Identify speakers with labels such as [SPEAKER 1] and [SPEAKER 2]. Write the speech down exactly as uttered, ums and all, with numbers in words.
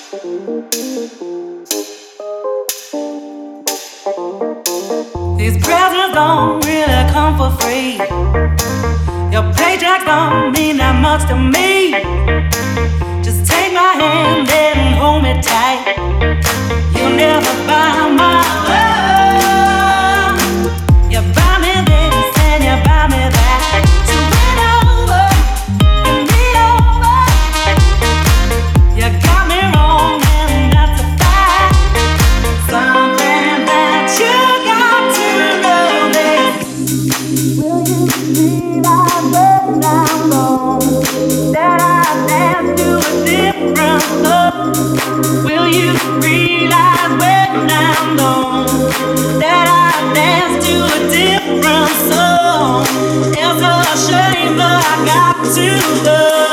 [SPEAKER 1] These presents don't really come for free. Your paycheck don't mean that much to me. Just take my hand and hold me tight. You'll never buy my love. You buy me this and you buy me that. So win over, win me over. You got me wrong and that's a fact. Something that you got to know this. Will you realize when I'm gone that I dance to a different song? Will you realize when I'm gone that I dance to a different song? It's a shame, but I got to go.